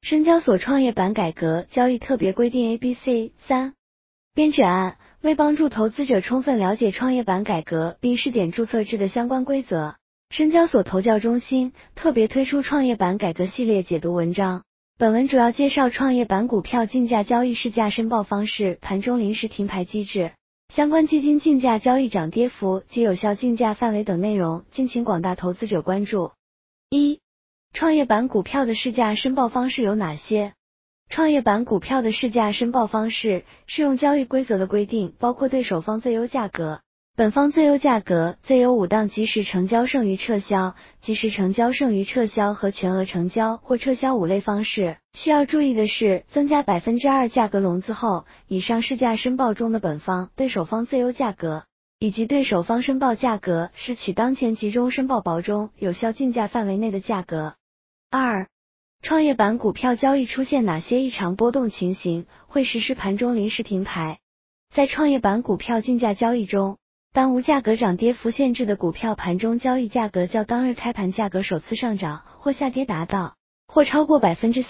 深交所创业板改革交易特别规定 ABC 3编制案，为帮助投资者充分了解创业板改革并试点注册制的相关规则，深交所投教中心特别推出创业板改革系列解读文章。本文主要介绍创业板股票竞价交易市价申报方式、盘中临时停牌机制、相关基金竞价交易涨跌幅及有效竞价范围等内容，敬请广大投资者关注。1、创业板股票的市价申报方式有哪些？创业板股票的市价申报方式适用交易规则的规定包括对手方最优价格、本方最优价格、最优5档即时成交剩余撤销、即时成交剩余撤销和全额成交或撤销5类方式。需要注意的是，增加 2% 价格笼子后，以上市价申报中的本方、对手方最优价格以及对手方申报价格是取当前集中申报薄中有效竞价范围内的价格。2、创业板股票交易出现哪些异常波动情形，会实施盘中临时停牌？在创业板股票竞价交易中，当无价格涨跌幅限制的股票盘中交易价格较当日开盘价格首次上涨或下跌达到或超过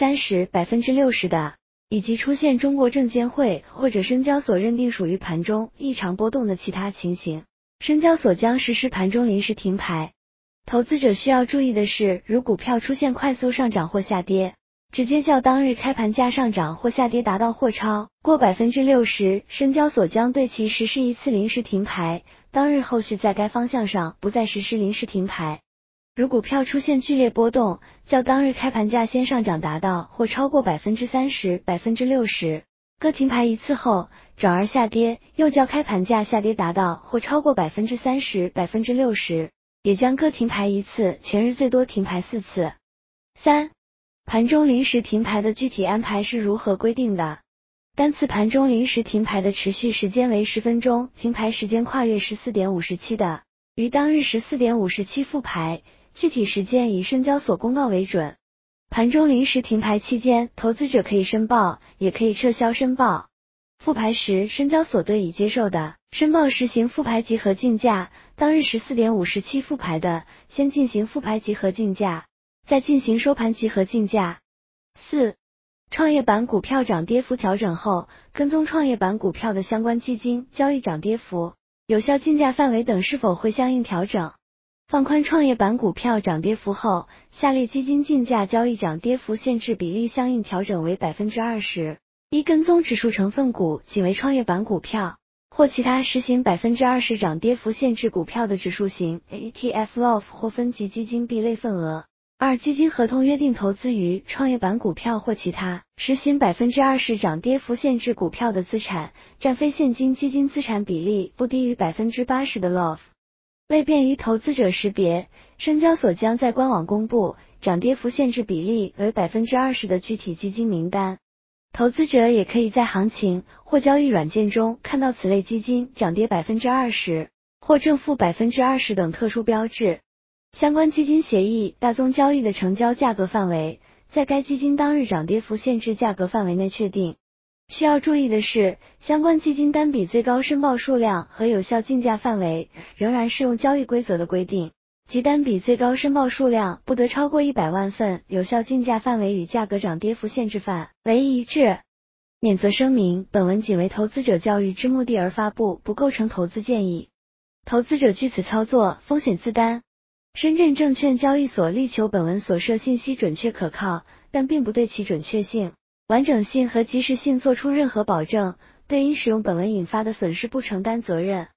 30%、60% 的，以及出现中国证监会或者深交所认定属于盘中异常波动的其他情形，深交所将实施盘中临时停牌。投资者需要注意的是，如股票出现快速上涨或下跌，直接较当日开盘价上涨或下跌达到或超过 60%， 深交所将对其实施一次临时停牌，当日后续在该方向上不再实施临时停牌。如股票出现剧烈波动，较当日开盘价先上涨达到或超过 30%、60%， 各停牌一次后转而下跌，又较开盘价下跌达到或超过 30%、60%，也将各停牌一次，全日最多停牌4次。3、盘中临时停牌的具体安排是如何规定的？单次盘中临时停牌的持续时间为10分钟，停牌时间跨越 14.57 的，于当日 14.57 复牌，具体时间以深交所公告为准。盘中临时停牌期间，投资者可以申报，也可以撤销申报。复牌时，深交所对已接受的申报实行复牌集合竞价，当日 14.57 复牌的，先进行复牌集合竞价，再进行收盘集合竞价。4、创业板股票涨跌幅调整后，跟踪创业板股票的相关基金交易涨跌幅、有效竞价范围等是否会相应调整？放宽创业板股票涨跌幅后，下列基金竞价交易涨跌幅限制比例相应调整为 20%。一、跟踪指数成分股仅为创业板股票或其他实行 20% 涨跌幅限制股票的指数型 ETF LOF 或分级基金 B 类份额。2、基金合同约定投资于创业板股票或其他实行 20% 涨跌幅限制股票的资产占非现金基金资产比例不低于 80% 的 LOF。为便于投资者识别，深交所将在官网公布涨跌幅限制比例为 20% 的具体基金名单。投资者也可以在行情或交易软件中看到此类基金涨跌 20% 或正负 20% 等特殊标志。相关基金协议大宗交易的成交价格范围，在该基金当日涨跌幅限制价格范围内确定。需要注意的是，相关基金单笔最高申报数量和有效竞价范围仍然适用交易规则的规定，即单笔最高申报数量不得超过100万份，有效竞价范围与价格涨跌幅限制范围一致。免责声明：本文仅为投资者教育之目的而发布，不构成投资建议。投资者据此操作，风险自担。深圳证券交易所力求本文所涉信息准确可靠，但并不对其准确性、完整性和及时性作出任何保证，对因使用本文引发的损失不承担责任。